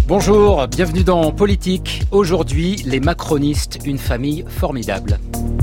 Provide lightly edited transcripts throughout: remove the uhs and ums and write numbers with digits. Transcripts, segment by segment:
Bonjour, bienvenue dans Politique. Aujourd'hui, les macronistes, une famille formidable.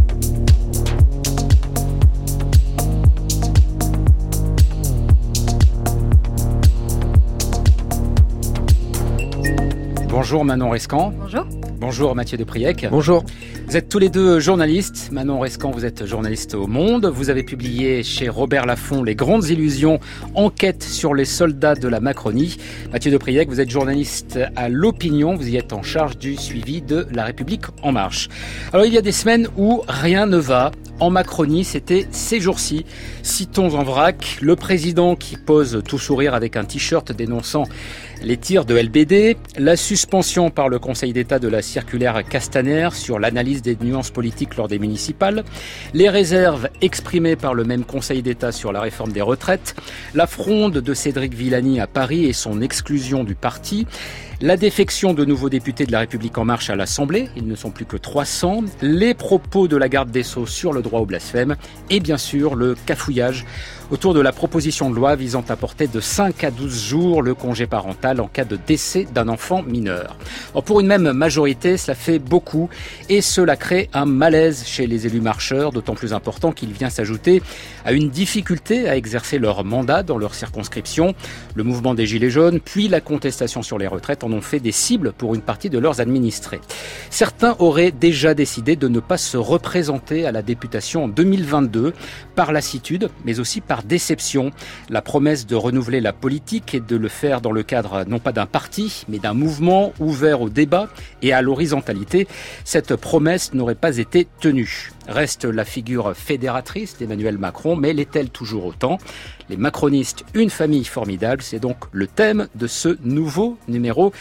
Bonjour Manon Rescand. Bonjour. Bonjour Mathieu Depriec. Bonjour. Vous êtes tous les deux journalistes. Manon Rescand, vous êtes journaliste au Monde. Vous avez publié chez Robert Laffont Les Grandes Illusions, enquête sur les soldats de la Macronie. Mathieu Depriec, vous êtes journaliste à l'Opinion. Vous y êtes en charge du suivi de La République En Marche. Alors il y a des semaines où rien ne va. En Macronie, c'était ces jours-ci. Citons en vrac le président qui pose tout sourire avec un t-shirt dénonçant les tirs de LBD, la suspension par le Conseil d'État de la circulaire Castaner sur l'analyse des nuances politiques lors des municipales, les réserves exprimées par le même Conseil d'État sur la réforme des retraites, la fronde de Cédric Villani à Paris et son exclusion du parti, la défection de nouveaux députés de La République En Marche à l'Assemblée, ils ne sont plus que 300, les propos de la garde des Sceaux sur le droit au blasphème et bien sûr le cafouillage autour de la proposition de loi visant à porter de 5 à 12 jours le congé parental en cas de décès d'un enfant mineur. Alors pour une même majorité, cela fait beaucoup et cela crée un malaise chez les élus marcheurs, d'autant plus important qu'il vient s'ajouter à une difficulté à exercer leur mandat dans leur circonscription. Le mouvement des Gilets jaunes, puis la contestation sur les retraites en ont fait des cibles pour une partie de leurs administrés. Certains auraient déjà décidé de ne pas se représenter à la députation en 2022 par lassitude, mais aussi par déception. La promesse de renouveler la politique et de le faire dans le cadre non pas d'un parti, mais d'un mouvement ouvert au débat et à l'horizontalité, cette promesse n'aurait pas été tenue. Reste la figure fédératrice d'Emmanuel Macron, mais l'est-elle toujours autant ? Les macronistes, une famille formidable, c'est donc le thème de ce nouveau numéro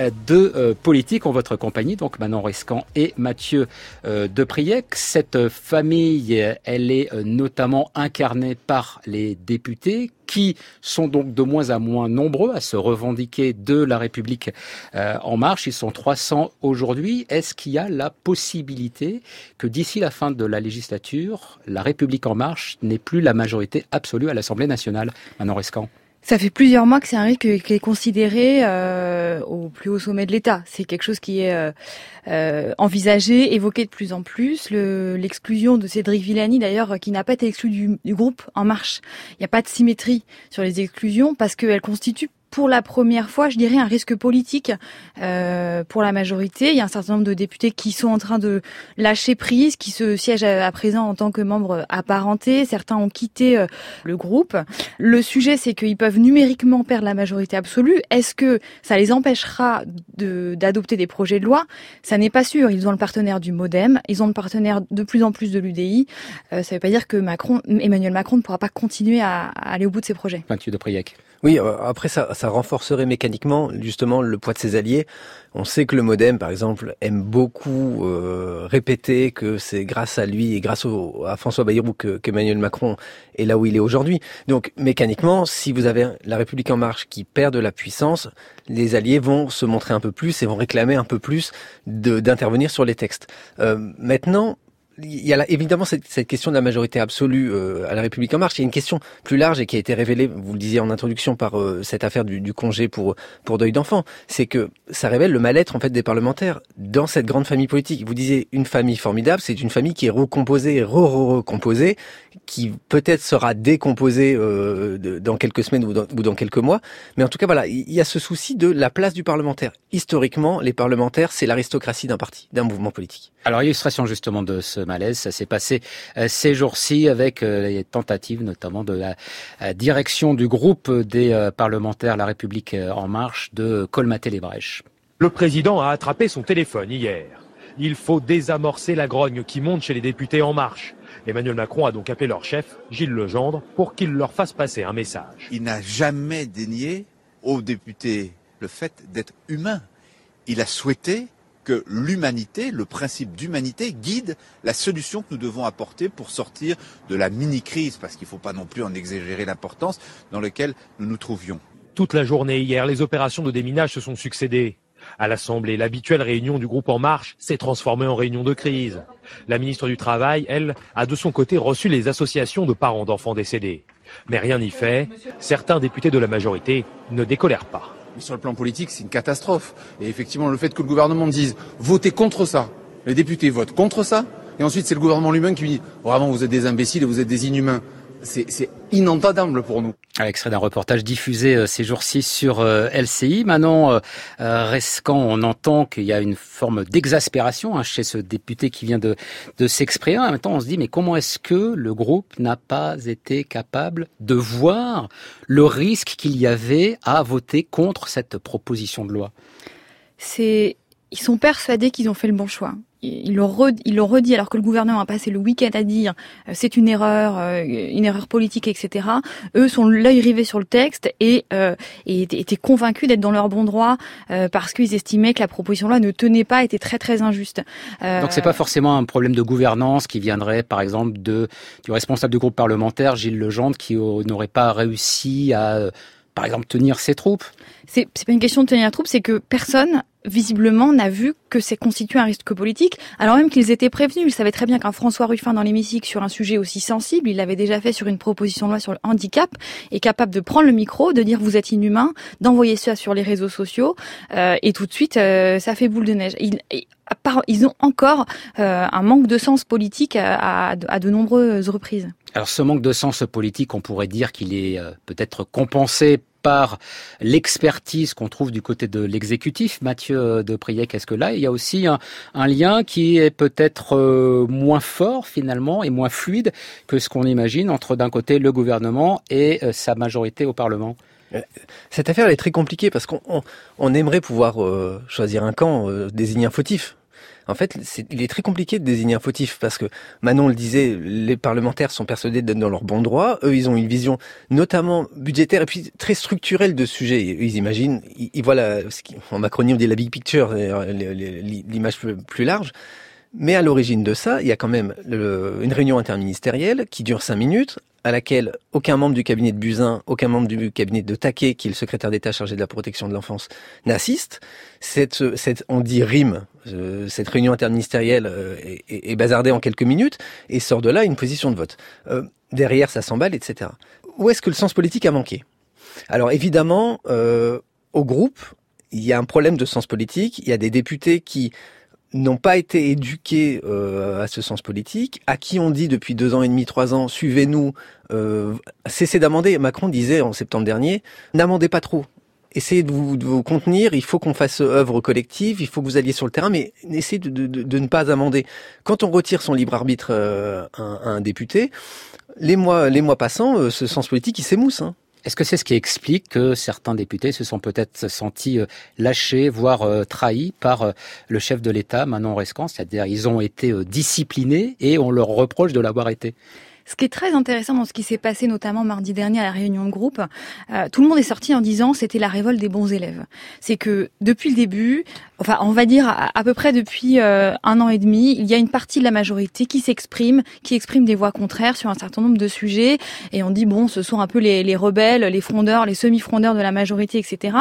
de Politique en votre compagnie, donc Manon Rescand et Mathieu Depriec. Cette famille, elle est notamment incarnée par les députés qui sont donc de moins en moins nombreux à se revendiquer de La République En Marche. Ils sont 300 aujourd'hui. Est-ce qu'il y a la possibilité que d'ici la fin de la législature, La République En Marche n'ait plus la majorité absolue à l'Assemblée nationale? Manon Rescand. Ça fait plusieurs mois que c'est un risque qui est considéré au plus haut sommet de l'État. C'est quelque chose qui est envisagé, évoqué de plus en plus. L'exclusion de Cédric Villani, d'ailleurs, qui n'a pas été exclu du groupe En Marche. Il n'y a pas de symétrie sur les exclusions parce qu'elle constitue pour la première fois, je dirais, un risque politique pour la majorité. Il y a un certain nombre de députés qui sont en train de lâcher prise, qui se siègent à présent en tant que membres apparentés. Certains ont quitté le groupe. Le sujet, c'est qu'ils peuvent numériquement perdre la majorité absolue. Est-ce que ça les empêchera d'adopter des projets de loi? Ça n'est pas sûr. Ils ont le partenaire du MoDem, ils ont le partenaire de plus en plus de l'UDI. Ça ne veut pas dire que Emmanuel Macron ne pourra pas continuer à aller au bout de ses projets. Mathieu Depriec. Oui, après ça renforcerait mécaniquement justement le poids de ses alliés. On sait que le MoDem, par exemple, aime beaucoup répéter que c'est grâce à lui et grâce à François Bayrou qu'Emmanuel Macron est là où il est aujourd'hui. Donc mécaniquement, si vous avez La République En Marche qui perd de la puissance, les alliés vont se montrer un peu plus et vont réclamer un peu plus d'intervenir sur les textes. Maintenant, il y a évidemment cette question de la majorité absolue à La République En Marche. Il y a une question plus large et qui a été révélée, vous le disiez en introduction, par cette affaire du congé pour deuil d'enfant. C'est que ça révèle le mal-être en fait des parlementaires dans cette grande famille politique. Vous disiez une famille formidable, c'est une famille qui est recomposée, recomposée, qui peut-être sera décomposée dans quelques semaines ou dans quelques mois. Mais en tout cas, voilà, il y a ce souci de la place du parlementaire. Historiquement, les parlementaires, c'est l'aristocratie d'un parti, d'un mouvement politique. Alors, illustration justement de ce malaise, ça s'est passé ces jours-ci avec les tentatives notamment de la direction du groupe des parlementaires La République En Marche de colmater les brèches. Le président a attrapé son téléphone hier. Il faut désamorcer la grogne qui monte chez les députés En Marche. Emmanuel Macron a donc appelé leur chef, Gilles Legendre, pour qu'il leur fasse passer un message. Il n'a jamais dénié aux députés le fait d'être humain. Il a souhaité que l'humanité, le principe d'humanité, guide la solution que nous devons apporter pour sortir de la mini-crise, parce qu'il ne faut pas non plus en exagérer l'importance, dans laquelle nous nous trouvions. Toute la journée hier, les opérations de déminage se sont succédées. À l'Assemblée, l'habituelle réunion du groupe En Marche s'est transformée en réunion de crise. La ministre du Travail, elle, a de son côté reçu les associations de parents d'enfants décédés. Mais rien n'y fait, certains députés de la majorité ne décolèrent pas. Mais sur le plan politique, c'est une catastrophe. Et effectivement, le fait que le gouvernement dise « votez contre ça », les députés votent contre ça, et ensuite c'est le gouvernement lui-même qui dit « vraiment, vous êtes des imbéciles et vous êtes des inhumains ». C'est inentendable pour nous. Extrait d'un reportage diffusé ces jours-ci sur LCI. Manon Rescan, on entend qu'il y a une forme d'exaspération chez ce député qui vient de s'exprimer. En même temps, on se dit, mais comment est-ce que le groupe n'a pas été capable de voir le risque qu'il y avait à voter contre cette proposition de loi ? Ils sont persuadés qu'ils ont fait le bon choix. Ils l'ont redit alors que le gouvernement a passé le week-end à dire c'est une erreur politique, etc. Eux sont l'œil rivé sur le texte et étaient convaincus d'être dans leur bon droit parce qu'ils estimaient que la proposition de loi ne tenait pas, était très très injuste. Donc c'est pas forcément un problème de gouvernance qui viendrait par exemple du responsable du groupe parlementaire Gilles Legendre qui n'aurait pas réussi à par exemple tenir ses troupes. C'est pas une question de tenir les troupes, c'est que personne visiblement n'a vu que c'est constitué un risque politique, alors même qu'ils étaient prévenus. Ils savaient très bien qu'un François Ruffin dans l'hémicycle sur un sujet aussi sensible, il l'avait déjà fait sur une proposition de loi sur le handicap, est capable de prendre le micro, de dire vous êtes inhumain, d'envoyer ça sur les réseaux sociaux, et tout de suite ça fait boule de neige. Ils ont encore un manque de sens politique à de nombreuses reprises. Alors ce manque de sens politique, on pourrait dire qu'il est peut-être compensé par l'expertise qu'on trouve du côté de l'exécutif. Mathieu de Priec, est-ce que là, il y a aussi un lien qui est peut-être moins fort finalement et moins fluide que ce qu'on imagine entre d'un côté le gouvernement et sa majorité au Parlement ? Cette affaire elle est très compliquée parce qu'on aimerait pouvoir choisir un camp, désigner un fautif. En fait, il est très compliqué de désigner un fautif parce que, Manon le disait, les parlementaires sont persuadés d'être dans leur bon droit. Eux, ils ont une vision notamment budgétaire et puis très structurelle de ce sujet. Ils imaginent, ils voient en Macronie on dit la big picture, l'image plus large. Mais à l'origine de ça, il y a quand même une réunion interministérielle qui dure 5 minutes, à laquelle aucun membre du cabinet de Buzyn, aucun membre du cabinet de Taquet, qui est le secrétaire d'État chargé de la protection de l'enfance, n'assiste. On dit rime. Cette réunion interministérielle est bazardée en quelques minutes et sort de là une position de vote. Derrière, ça s'emballe, etc. Où est-ce que le sens politique a manqué ? Alors évidemment, au groupe, il y a un problème de sens politique. Il y a des députés qui n'ont pas été éduqués à ce sens politique, à qui on dit depuis 2 ans et demi, 3 ans, suivez-nous, cessez d'amender. Macron disait en septembre dernier, n'amendez pas trop. Essayez de vous contenir, il faut qu'on fasse œuvre collective, il faut que vous alliez sur le terrain, mais essayez de ne pas amender. Quand on retire son libre arbitre à un député, les mois passant, ce sens politique, il s'émousse, hein. Est-ce que c'est ce qui explique que certains députés se sont peut-être sentis lâchés, voire trahis par le chef de l'État, Manon Rescan, c'est-à-dire ils ont été disciplinés et on leur reproche de l'avoir été ? Ce qui est très intéressant dans ce qui s'est passé notamment mardi dernier à la réunion de groupe, tout le monde est sorti en disant c'était la révolte des bons élèves. C'est que depuis le début, enfin on va dire à peu près depuis 1 an et demi, il y a une partie de la majorité qui exprime des voix contraires sur un certain nombre de sujets et on dit bon ce sont un peu les rebelles, les frondeurs, les semi-frondeurs de la majorité, etc.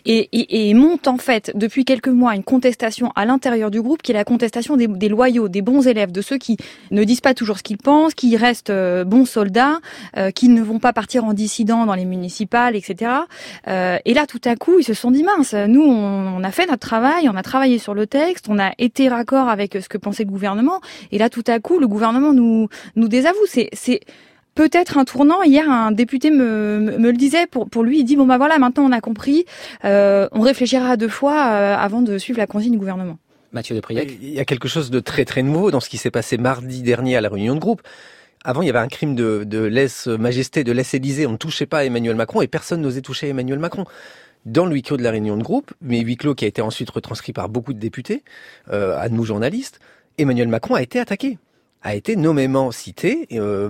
Et monte en fait depuis quelques mois une contestation à l'intérieur du groupe qui est la contestation des loyaux, des bons élèves, de ceux qui ne disent pas toujours ce qu'ils pensent, qui restent bons soldats, qui ne vont pas partir en dissident dans les municipales, etc. Et là, tout à coup, ils se sont dit mince, nous, on a fait notre travail, on a travaillé sur le texte, on a été raccord avec ce que pensait le gouvernement. Et là, tout à coup, le gouvernement nous désavoue. C'est peut-être un tournant. Hier, un député me le disait. Pour lui, il dit bon bah voilà, maintenant on a compris. On réfléchira à 2 fois avant de suivre la consigne du gouvernement. Mathieu de Priec. Il y a quelque chose de très très nouveau dans ce qui s'est passé mardi dernier à la réunion de groupe. Avant, il y avait un crime de lèse-majesté, de lèse-Élysée. On ne touchait pas à Emmanuel Macron et personne n'osait toucher à Emmanuel Macron. Dans le huis clos de la réunion de groupe, mais huis clos qui a été ensuite retranscrit par beaucoup de députés, à nous journalistes, Emmanuel Macron a été attaqué, a été nommément cité.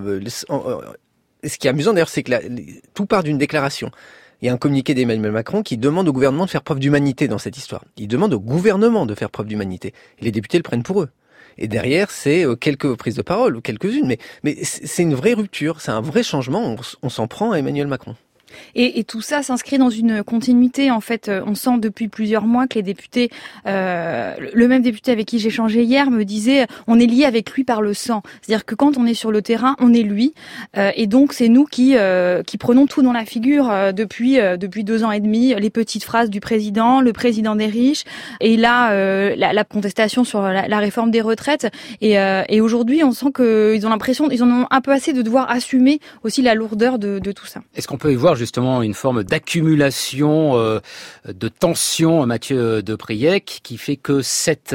Ce qui est amusant d'ailleurs, c'est que tout part d'une déclaration. Il y a un communiqué d'Emmanuel Macron qui demande au gouvernement de faire preuve d'humanité dans cette histoire. Il demande au gouvernement de faire preuve d'humanité. Et les députés le prennent pour eux. Et derrière, c'est quelques prises de parole, ou quelques-unes, mais c'est une vraie rupture, c'est un vrai changement, on s'en prend à Emmanuel Macron. Et tout ça s'inscrit dans une continuité. En fait, on sent depuis plusieurs mois que les députés, le même député avec qui j'ai échangé hier me disait, on est lié avec lui par le sang. C'est-à-dire que quand on est sur le terrain, on est lui. Et donc c'est nous qui prenons tout dans la figure depuis 2 ans et demi. Les petites phrases du président, le président des riches, et là la contestation sur la réforme des retraites. Et aujourd'hui, on sent qu'ils ont l'impression, ils en ont un peu assez de devoir assumer aussi la lourdeur de tout ça. Est-ce qu'on peut y voir justement une forme d'accumulation de tension, Mathieu de Priec, qui fait que cette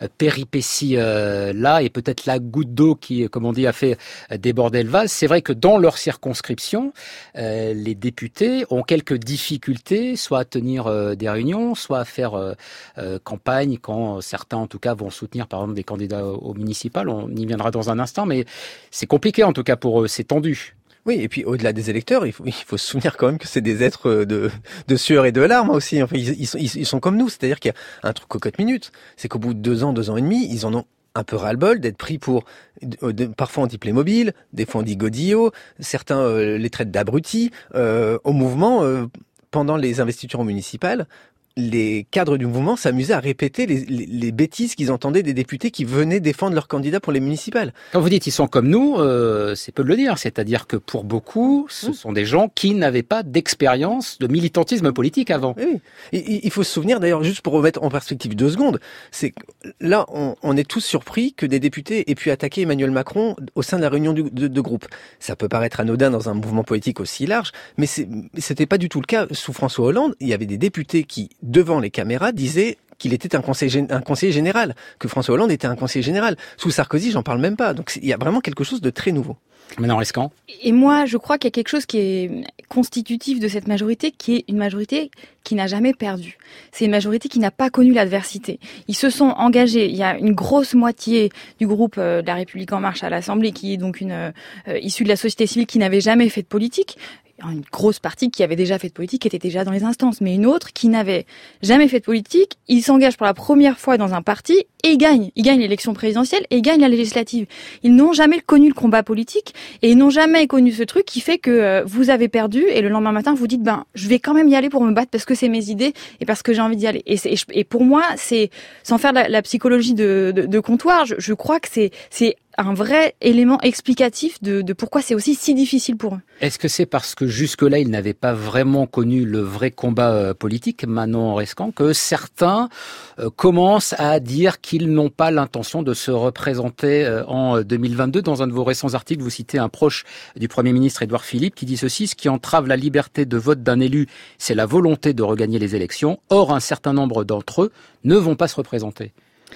péripétie-là est peut-être la goutte d'eau qui, comme on dit, a fait déborder le vase. C'est vrai que dans leur circonscription, les députés ont quelques difficultés, soit à tenir des réunions, soit à faire campagne, quand certains, en tout cas, vont soutenir, par exemple, des candidats aux municipales. On y viendra dans un instant, mais c'est compliqué, en tout cas, pour eux. C'est tendu. Oui, et puis au-delà des électeurs, il faut se souvenir quand même que c'est des êtres de sueur et de larmes aussi. Enfin, ils sont comme nous, c'est-à-dire qu'il y a un truc cocotte minute. C'est qu'au bout de 2 ans et demi, ils en ont un peu ras-le-bol d'être pris pour, parfois on dit Playmobil, des fois on dit Godillot, certains les traitent d'abrutis. Au mouvement, pendant les investitures municipales, les cadres du mouvement s'amusaient à répéter les bêtises qu'ils entendaient des députés qui venaient défendre leurs candidats pour les municipales. Quand vous dites ils sont comme nous, c'est peu de le dire. C'est-à-dire que pour beaucoup, ce sont des gens qui n'avaient pas d'expérience de militantisme politique avant. Oui. Et il faut se souvenir, d'ailleurs, juste pour remettre en perspective 2 secondes, c'est que là, on est tous surpris que des députés aient pu attaquer Emmanuel Macron au sein de la réunion de groupe. Ça peut paraître anodin dans un mouvement politique aussi large, mais c'était pas du tout le cas. Sous François Hollande, il y avait des députés qui, devant les caméras, disaient qu'il était un conseiller général, que François Hollande était un conseiller général. Sous Sarkozy, j'en parle même pas. Donc il y a vraiment quelque chose de très nouveau. Manon Lescant. Et moi, je crois qu'il y a quelque chose qui est constitutif de cette majorité, qui est une majorité qui n'a jamais perdu. C'est une majorité qui n'a pas connu l'adversité. Ils se sont engagés. Il y a une grosse moitié du groupe de La République En Marche à l'Assemblée, qui est donc issue de la société civile, qui n'avait jamais fait de politique. Une grosse partie qui avait déjà fait de politique, qui était déjà dans les instances, mais une autre qui n'avait jamais fait de politique. Ils s'engagent pour la première fois dans un parti et ils gagnent. Ils gagnent l'élection présidentielle et ils gagnent la législative. Ils n'ont jamais connu le combat politique et ils n'ont jamais connu ce truc qui fait que vous avez perdu et le lendemain matin vous dites je vais quand même y aller pour me battre parce que c'est mes idées et parce que j'ai envie d'y aller. Et pour moi, c'est sans faire la psychologie de comptoir, je crois que c'est un vrai élément explicatif de pourquoi c'est aussi si difficile pour eux. Est-ce que c'est parce que jusque-là, ils n'avaient pas vraiment connu le vrai combat politique, Manon Rescand, que certains commencent à dire qu'ils n'ont pas l'intention de se représenter en 2022? Dans un de vos récents articles, vous citez un proche du Premier ministre, Édouard Philippe, qui dit ceci: « Ce qui entrave la liberté de vote d'un élu, c'est la volonté de regagner les élections. Or, un certain nombre d'entre eux ne vont pas se représenter. »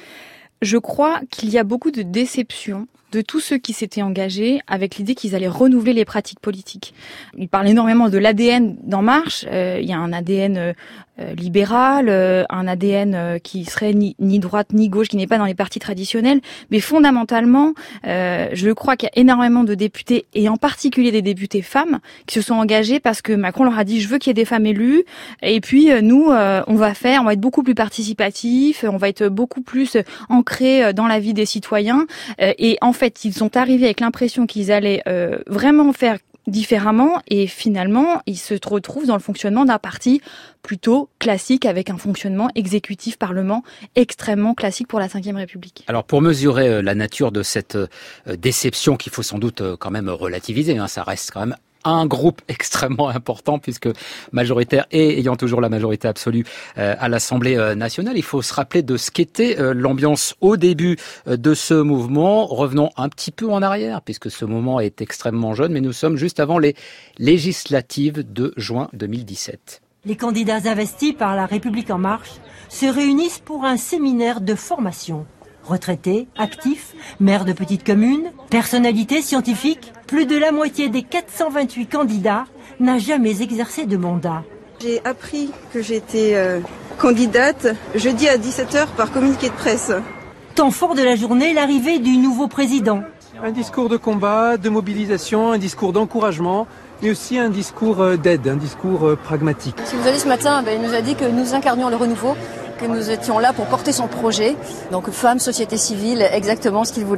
Je crois qu'il y a beaucoup de déception de tous ceux qui s'étaient engagés avec l'idée qu'ils allaient renouveler les pratiques politiques. Il parle énormément de l'ADN d'En Marche. Il y a un ADN libéral, un ADN qui serait ni droite ni gauche, qui n'est pas dans les partis traditionnels. Mais fondamentalement, je crois qu'il y a énormément de députés, et en particulier des députés femmes, qui se sont engagés parce que Macron leur a dit « je veux qu'il y ait des femmes élues ». Et puis nous, on va être beaucoup plus participatifs, on va être beaucoup plus ancrés dans la vie des citoyens. Et en fait, ils sont arrivés avec l'impression qu'ils allaient vraiment faire différemment et finalement, ils se retrouvent dans le fonctionnement d'un parti plutôt classique avec un fonctionnement exécutif-parlement extrêmement classique pour la Ve République. Alors pour mesurer la nature de cette déception qu'il faut sans doute quand même relativiser, ça reste quand même un groupe extrêmement important puisque majoritaire et ayant toujours la majorité absolue à l'Assemblée nationale. Il faut se rappeler de ce qu'était l'ambiance au début de ce mouvement. Revenons un petit peu en arrière puisque ce moment est extrêmement jeune, mais nous sommes juste avant les législatives de juin 2017. Les candidats investis par La République En Marche se réunissent pour un séminaire de formation. Retraités, actifs, maires de petites communes, personnalités scientifiques, plus de la moitié des 428 candidats n'a jamais exercé de mandat. J'ai appris que j'étais candidate jeudi à 17h par communiqué de presse. Temps fort de la journée, l'arrivée du nouveau président. Un discours de combat, de mobilisation, un discours d'encouragement, mais aussi un discours d'aide, un discours pragmatique. Si vous allez ce matin, il nous a dit que nous incarnions le renouveau, que nous étions là pour porter son projet. Donc femmes, société civile, exactement ce qu'il voulait.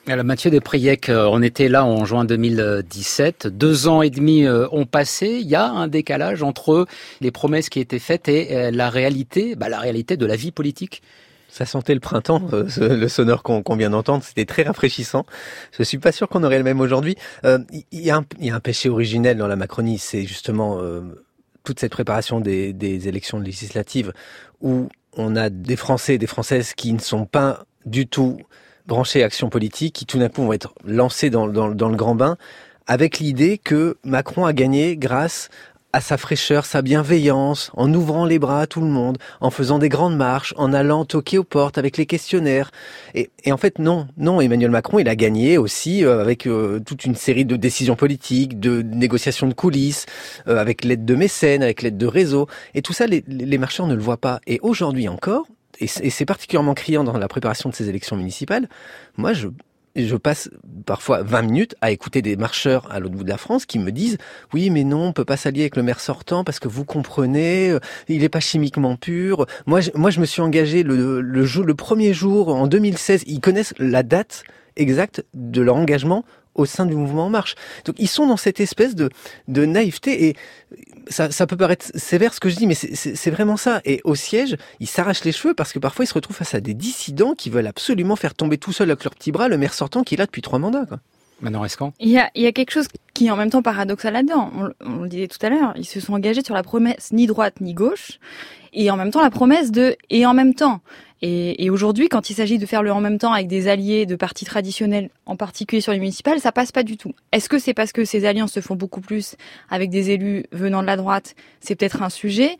Alors Mathieu de Priec, on était là en juin 2017, 2 ans et demi ont passé, il y a un décalage entre les promesses qui étaient faites et la réalité de la vie politique. Ça sentait le printemps, le sonore qu'on vient d'entendre, c'était très rafraîchissant. Je suis pas sûr qu'on aurait le même aujourd'hui. Il y a un péché originel dans la Macronie, c'est justement toute cette préparation des élections législatives où on a des Français et des Françaises qui ne sont pas du tout branchés action politique, qui tout d'un coup vont être lancés dans le grand bain, avec l'idée que Macron a gagné grâce à sa fraîcheur, sa bienveillance, en ouvrant les bras à tout le monde, en faisant des grandes marches, en allant toquer aux portes avec les questionnaires. Et en fait, non, Emmanuel Macron, il a gagné aussi avec toute une série de décisions politiques, de négociations de coulisses, avec l'aide de mécènes, avec l'aide de réseaux. Et tout ça, les marcheurs ne le voient pas. Et aujourd'hui encore, et c'est particulièrement criant dans la préparation de ces élections municipales, moi je passe parfois 20 minutes à écouter des marcheurs à l'autre bout de la France qui me disent « Oui, mais non, on peut pas s'allier avec le maire sortant parce que vous comprenez, il est pas chimiquement pur. » Moi, je me suis engagé le premier jour en 2016. Ils connaissent la date exacte de leur engagement au sein du mouvement En Marche. Donc ils sont dans cette espèce de naïveté, et ça peut paraître sévère ce que je dis, mais c'est vraiment ça. Et au siège, ils s'arrachent les cheveux parce que parfois ils se retrouvent face à des dissidents qui veulent absolument faire tomber tout seul avec leurs petits bras le maire sortant qui est là depuis 3 mandats, quoi. Manon Rescan. Il y a quelque chose qui est en même temps paradoxal là-dedans. On le disait tout à l'heure, ils se sont engagés sur la promesse ni droite ni gauche, et en même temps la promesse de « et en même temps ». Et aujourd'hui, quand il s'agit de faire le en même temps avec des alliés de partis traditionnels, en particulier sur les municipales, ça passe pas du tout. Est-ce que c'est parce que ces alliances se font beaucoup plus avec des élus venant de la droite? C'est peut-être un sujet.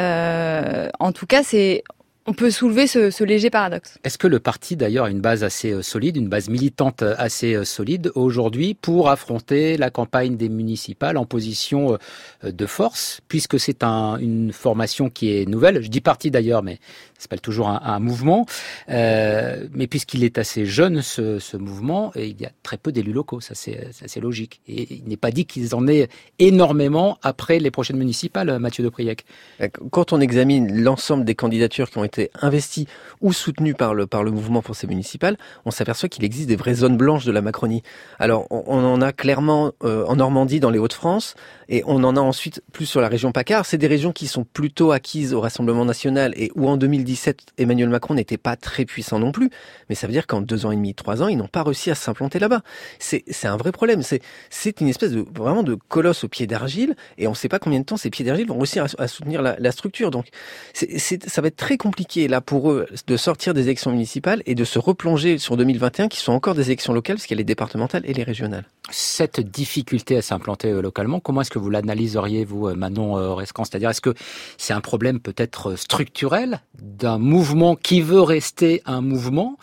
En tout cas, on peut soulever ce léger paradoxe. Est-ce que le parti, d'ailleurs, a une base assez solide, une base militante assez solide aujourd'hui pour affronter la campagne des municipales en position de force, puisque c'est une formation qui est nouvelle? Je dis parti d'ailleurs, mais ça s'appelle toujours un mouvement. Mais puisqu'il est assez jeune, ce mouvement, et il y a très peu d'élus locaux, ça c'est logique. Et il n'est pas dit qu'ils en aient énormément après les prochaines municipales, Mathieu de Priec. Quand on examine l'ensemble des candidatures qui ont été investies ou soutenues par le mouvement pour ces municipales, on s'aperçoit qu'il existe des vraies zones blanches de la Macronie. Alors, on en a clairement en Normandie, dans les Hauts-de-France, et on en a ensuite plus sur la région PACA. C'est des régions qui sont plutôt acquises au Rassemblement national, et où en 2017, Emmanuel Macron n'était pas très puissant non plus. Mais ça veut dire qu'en 2 ans et demi, 3 ans, ils n'ont pas réussi à s'implanter là-bas. C'est un vrai problème. C'est une espèce vraiment de colosse au pied d'argile, et on ne sait pas combien de temps ces pieds d'argile vont réussir à soutenir la structure. Donc, ça va être très compliqué là pour eux de sortir des élections municipales et de se replonger sur 2021, qui sont encore des élections locales, parce qu'il y a les départementales et les régionales. Cette difficulté à s'implanter localement, comment est-ce que vous l'analyseriez, vous, Manon Rescan? C'est-à-dire, est-ce que c'est un problème peut-être structurel d'un mouvement qui veut rester un mouvement,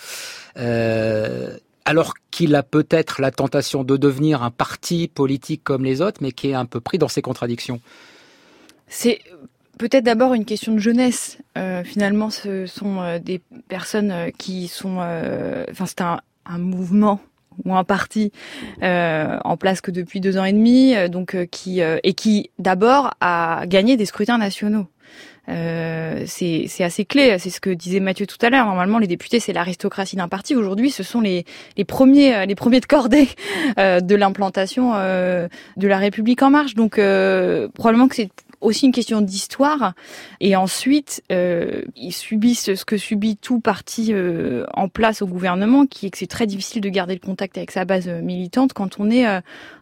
alors qu'il a peut-être la tentation de devenir un parti politique comme les autres, mais qui est un peu pris dans ses contradictions? C'est peut-être d'abord une question de jeunesse. Finalement, ce sont des personnes qui sont... c'est un mouvement ou un parti en place que depuis 2 ans et demi, qui d'abord a gagné des scrutins nationaux. C'est assez clé, c'est ce que disait Mathieu tout à l'heure. Normalement, les députés, c'est l'aristocratie d'un parti. Aujourd'hui, ce sont les premiers de cordée de l'implantation de la République en marche. Donc, probablement que c'est aussi une question d'histoire. Et ensuite, ils subissent ce que subit tout parti en place au gouvernement, qui est que c'est très difficile de garder le contact avec sa base militante quand on est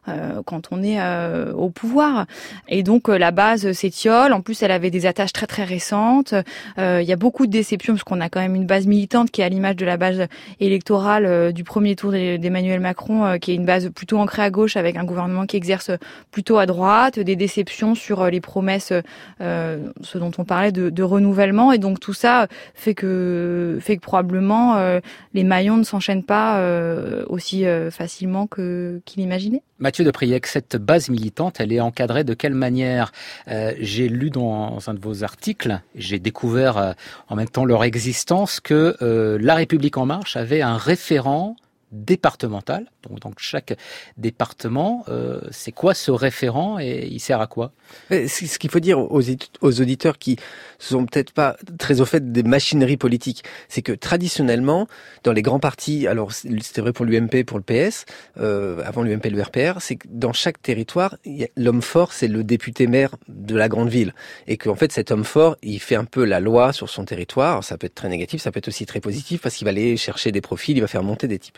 au pouvoir. Et donc la base s'étiole. En plus, elle avait des attaches très très récentes. Il y a beaucoup de déceptions parce qu'on a quand même une base militante qui est à l'image de la base électorale du premier tour d'Emmanuel Macron, qui est une base plutôt ancrée à gauche avec un gouvernement qui exerce plutôt à droite. Des déceptions sur les promesses, ce dont on parlait de renouvellement. Et donc tout ça fait que probablement les maillons ne s'enchaînent pas aussi facilement qu'il imaginait. Mathieu de Priec, cette base militante, elle est encadrée de quelle manière? J'ai lu dans un de vos articles, j'ai découvert en même temps leur existence, que La République En Marche avait un référent départemental. Donc dans chaque département, c'est quoi ce référent et il sert à quoi? Ce qu'il faut dire aux auditeurs qui sont peut-être pas très au fait des machineries politiques, c'est que traditionnellement, dans les grands partis, alors c'était vrai pour l'UMP, pour le PS, avant l'UMP et le RPR, c'est que dans chaque territoire, l'homme fort, c'est le député maire de la grande ville. Et qu'en fait, cet homme fort, il fait un peu la loi sur son territoire. Alors, ça peut être très négatif, ça peut être aussi très positif, parce qu'il va aller chercher des profils, il va faire monter des types.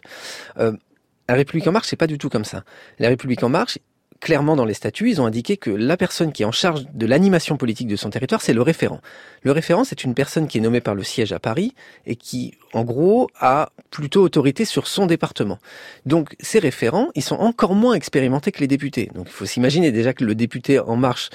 La République En Marche, c'est pas du tout comme ça. La République En Marche, clairement dans les statuts, ils ont indiqué que la personne qui est en charge de l'animation politique de son territoire, c'est le référent. Le référent, c'est une personne qui est nommée par le siège à Paris et qui, en gros, a plutôt autorité sur son département. Donc, ces référents, ils sont encore moins expérimentés que les députés. Donc, il faut s'imaginer déjà que le député En Marche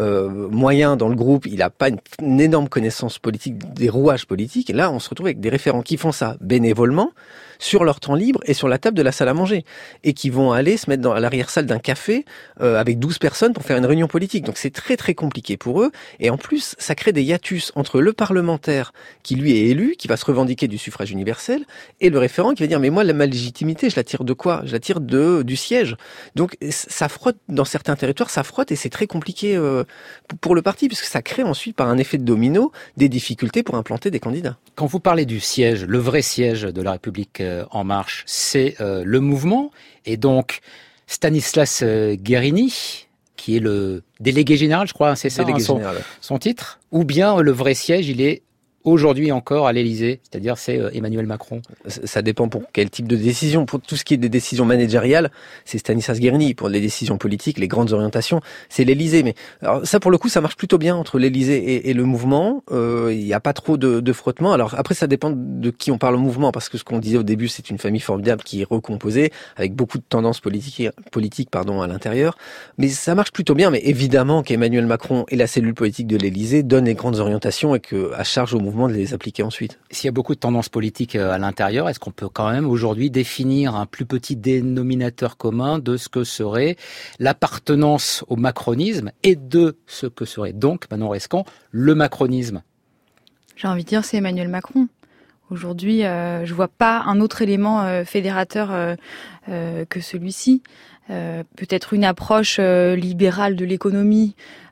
moyen dans le groupe, il n'a pas une énorme connaissance politique, des rouages politiques. Et là, on se retrouve avec des référents qui font ça bénévolement, sur leur temps libre et sur la table de la salle à manger. Et qui vont aller se mettre à l'arrière-salle d'un café avec 12 personnes pour faire une réunion politique. Donc c'est très très compliqué pour eux. Et en plus, ça crée des hiatus entre le parlementaire qui lui est élu, qui va se revendiquer du suffrage universel, et le référent qui va dire mais moi ma légitimité, je la tire de quoi? Je la tire du siège. Donc ça frotte dans certains territoires, ça frotte et c'est très compliqué pour le parti puisque ça crée ensuite par un effet de domino des difficultés pour implanter des candidats. Quand vous parlez du siège, le vrai siège de la République En Marche, c'est le mouvement et donc Stanislas Guerini, qui est le délégué général, je crois, c'est ça, son titre, ou bien le vrai siège, il est aujourd'hui encore à l'Élysée, c'est-à-dire c'est Emmanuel Macron. Ça dépend pour quel type de décision. Pour tout ce qui est des décisions managériales, c'est Stanislas Guerini. Pour les décisions politiques, les grandes orientations, c'est l'Élysée. Mais alors, ça, pour le coup, ça marche plutôt bien entre l'Élysée et le mouvement. Il n'y a pas trop de frottement. Alors après, ça dépend de qui on parle au mouvement, parce que ce qu'on disait au début, c'est une famille formidable qui est recomposée, avec beaucoup de tendances politiques à l'intérieur. Mais ça marche plutôt bien. Mais évidemment qu'Emmanuel Macron et la cellule politique de l'Élysée donnent les grandes orientations et qu'à charge au mouvement de les appliquer ensuite. S'il y a beaucoup de tendances politiques à l'intérieur, est-ce qu'on peut quand même aujourd'hui définir un plus petit dénominateur commun de ce que serait l'appartenance au macronisme et de ce que serait donc, Manon Rescan, le macronisme? J'ai envie de dire c'est Emmanuel Macron. Aujourd'hui, je vois pas un autre élément fédérateur que celui-ci. Peut-être une approche libérale de l'économie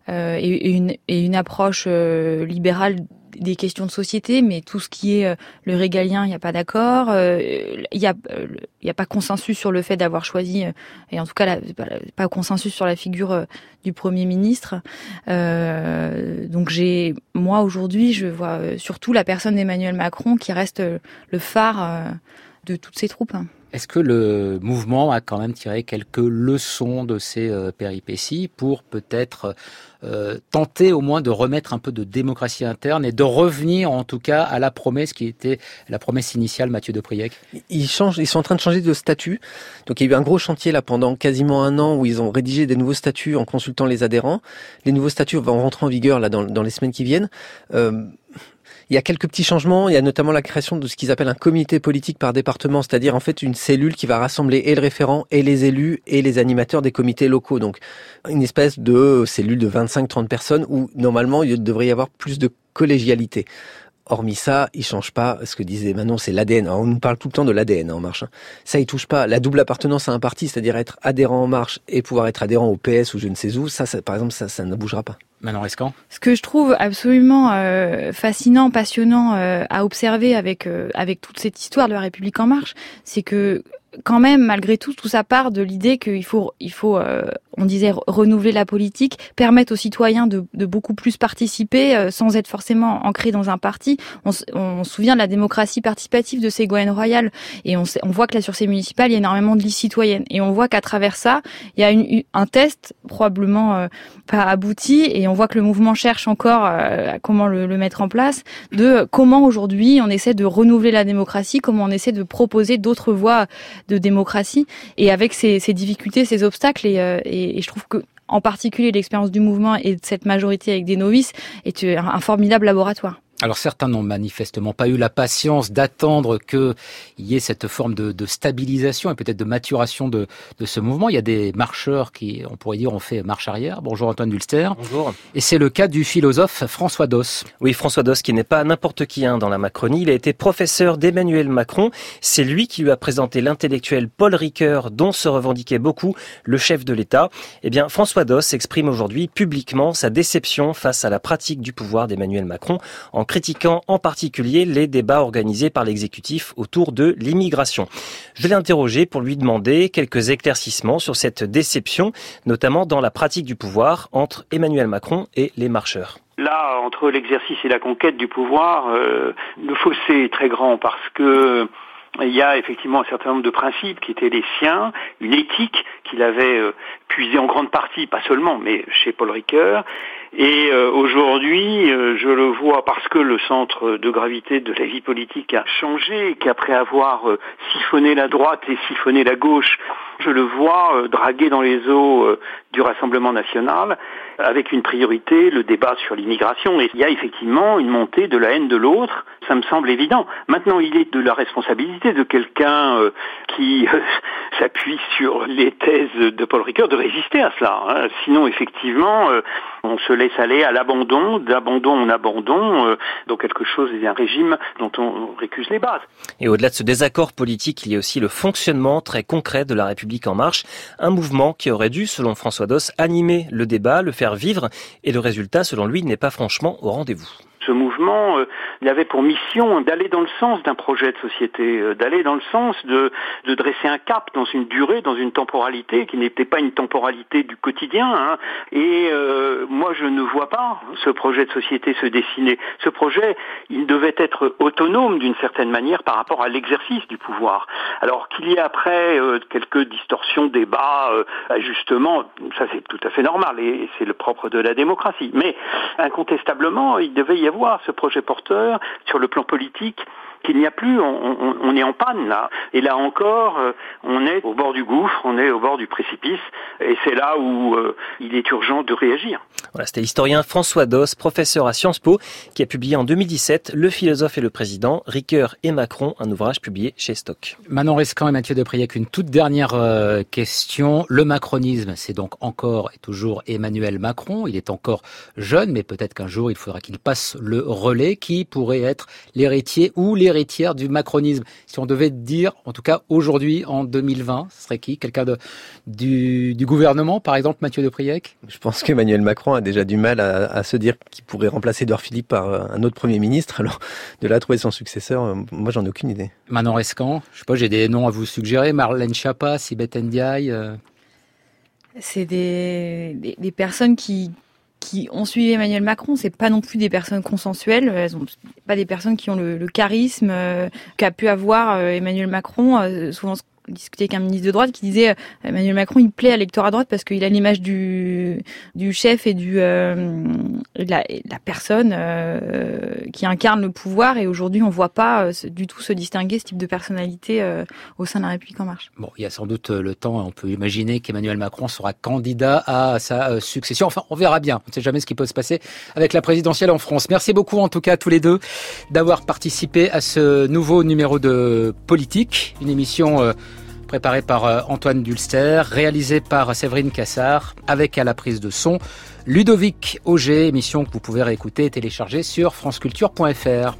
et une approche libérale des questions de société, mais tout ce qui est le régalien, il n'y a pas d'accord. Il y a pas consensus sur le fait d'avoir choisi, et en tout cas pas consensus sur la figure du Premier ministre. Donc moi aujourd'hui, je vois surtout la personne d'Emmanuel Macron qui reste le phare de toutes ces troupes. Est-ce que le mouvement a quand même tiré quelques leçons de ces péripéties pour peut-être tenter au moins de remettre un peu de démocratie interne et de revenir en tout cas à la promesse qui était la promesse initiale, Mathieu Depriec? Ils sont en train de changer de statut. Donc il y a eu un gros chantier là pendant quasiment un an où ils ont rédigé des nouveaux statuts en consultant les adhérents. Les nouveaux statuts vont rentrer en vigueur là dans les semaines qui viennent. Il y a quelques petits changements, il y a notamment la création de ce qu'ils appellent un comité politique par département, c'est-à-dire en fait une cellule qui va rassembler et le référent et les élus et les animateurs des comités locaux. Donc une espèce de cellule de 25-30 personnes où normalement il devrait y avoir plus de collégialité. Hormis ça, il change pas. Ce que disait Manon, c'est l'ADN. Alors, on nous parle tout le temps de l'ADN En Marche. Ça, il touche pas. La double appartenance à un parti, c'est-à-dire être adhérent En Marche et pouvoir être adhérent au PS ou je ne sais où, ça par exemple, ça ne bougera pas. Manon Rescan. Ce que je trouve absolument fascinant, passionnant à observer avec toute cette histoire de la République En Marche, c'est que quand même, malgré tout ça part de l'idée qu'il faut, on disait, renouveler la politique, permettre aux citoyens de beaucoup plus participer sans être forcément ancrés dans un parti. On se souvient de la démocratie participative de Ségolène Royal et on voit que là sur ces municipales, il y a énormément de listes citoyennes et on voit qu'à travers ça, il y a un test probablement pas abouti et on voit que le mouvement cherche encore comment le mettre en place, de comment aujourd'hui on essaie de renouveler la démocratie, comment on essaie de proposer d'autres voies de démocratie et avec ces difficultés, ces obstacles et je trouve que en particulier l'expérience du mouvement et de cette majorité avec des novices est un formidable laboratoire. Alors certains n'ont manifestement pas eu la patience d'attendre qu'il y ait cette forme de stabilisation et peut-être de maturation de ce mouvement. Il y a des marcheurs qui, on pourrait dire, ont fait marche arrière. Bonjour Antoine Dulster. Bonjour. Et c'est le cas du philosophe François Doss. Oui, François Doss qui n'est pas n'importe qui dans la Macronie. Il a été professeur d'Emmanuel Macron. C'est lui qui lui a présenté l'intellectuel Paul Ricoeur, dont se revendiquait beaucoup le chef de l'État. Eh bien, François Doss exprime aujourd'hui publiquement sa déception face à la pratique du pouvoir d'Emmanuel Macron, en critiquant en particulier les débats organisés par l'exécutif autour de l'immigration. Je l'ai interrogé pour lui demander quelques éclaircissements sur cette déception, notamment dans la pratique du pouvoir entre Emmanuel Macron et les marcheurs. Là, entre l'exercice et la conquête du pouvoir, le fossé est très grand parce que il y a effectivement un certain nombre de principes qui étaient les siens, une éthique qu'il avait puisée en grande partie, pas seulement, mais chez Paul Ricoeur. Et aujourd'hui, je le vois parce que le centre de gravité de la vie politique a changé, qu'après avoir siphonné la droite et siphonné la gauche, je le vois draguer dans les eaux du Rassemblement national, avec une priorité, le débat sur l'immigration. Et il y a effectivement une montée de la haine de l'autre, ça me semble évident. Maintenant, il est de la responsabilité de quelqu'un qui s'appuie sur les thèses de Paul Ricoeur de résister à cela. Sinon, effectivement, on se laisse aller à l'abandon, d'abandon en abandon, dans quelque chose, un régime dont on récuse les bases. Et au-delà de ce désaccord politique, il y a aussi le fonctionnement très concret de la République en marche, un mouvement qui aurait dû, selon François Doss, animer le débat, le faire vivre, et le résultat, selon lui, n'est pas franchement au rendez-vous. Ce mouvement, il avait pour mission d'aller dans le sens d'un projet de société, d'aller dans le sens de dresser un cap dans une durée, dans une temporalité qui n'était pas une temporalité du quotidien. Et moi, je ne vois pas ce projet de société se dessiner. Ce projet, il devait être autonome d'une certaine manière par rapport à l'exercice du pouvoir. Alors qu'il y ait après quelques distorsions, débats, ajustements, ça c'est tout à fait normal et c'est le propre de la démocratie. Mais incontestablement, il devait y avoir ce projet porteur sur le plan politique qu'il n'y a plus, on est en panne là. Et là encore, on est au bord du gouffre, on est au bord du précipice, et c'est là où il est urgent de réagir. Voilà, c'était l'historien François Doss, professeur à Sciences Po, qui a publié en 2017 Le philosophe et le président, Ricoeur et Macron, un ouvrage publié chez Stock. Manon Rescan et Mathieu Depriac, une toute dernière question. Le macronisme, c'est donc encore et toujours Emmanuel Macron. Il est encore jeune, mais peut-être qu'un jour, il faudra qu'il passe le relais. Qui pourrait être l'héritier ou l'héritière du macronisme? Si on devait dire, en tout cas aujourd'hui, en 2020, ce serait qui? Quelqu'un du gouvernement, par exemple, Mathieu Depriac? Je pense qu'Emmanuel Macron a déjà du mal à se dire qu'il pourrait remplacer Édouard Philippe par un autre Premier ministre. Alors, de là à trouver son successeur, moi, j'en ai aucune idée. Manon Rescan, je sais pas, j'ai des noms à vous suggérer. Marlène Schiappa, Sibeth Ndiaye. C'est des personnes qui ont suivi Emmanuel Macron, c'est pas non plus des personnes consensuelles, elles ont pas des personnes qui ont le charisme qu'a pu avoir Emmanuel Macron. Souvent discuté avec un ministre de droite qui disait Emmanuel Macron il plaît à l'électorat à droite parce qu'il a l'image du chef et de la personne qui incarne le pouvoir, et aujourd'hui on voit pas du tout se distinguer ce type de personnalité au sein de la République en marche. Bon, il y a sans doute le temps, on peut imaginer qu'Emmanuel Macron sera candidat à sa succession. Enfin, on verra bien, on ne sait jamais ce qui peut se passer avec la présidentielle en France. Merci beaucoup en tout cas à tous les deux d'avoir participé à ce nouveau numéro de Politique, une émission préparé par Antoine Dulster, réalisé par Séverine Cassard, avec à la prise de son Ludovic Auger, émission que vous pouvez réécouter et télécharger sur franceculture.fr.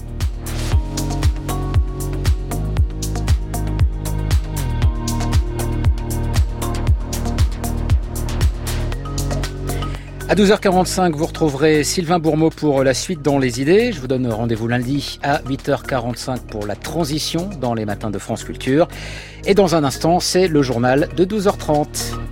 À 12h45, vous retrouverez Sylvain Bourmeau pour la suite dans les idées. Je vous donne rendez-vous lundi à 8h45 pour la transition dans les matins de France Culture. Et dans un instant, c'est le journal de 12h30.